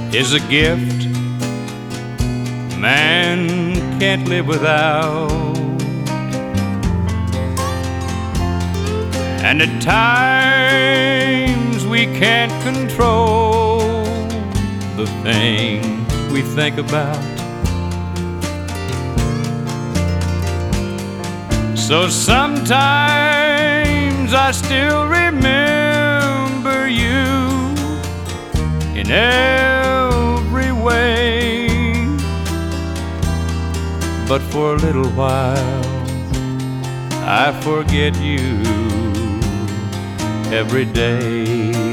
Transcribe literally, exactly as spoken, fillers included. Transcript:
is a gift man can't live without. And at times we can't control the things we think about. So sometimes I still remember you in every way, but for a little while I forget you every day.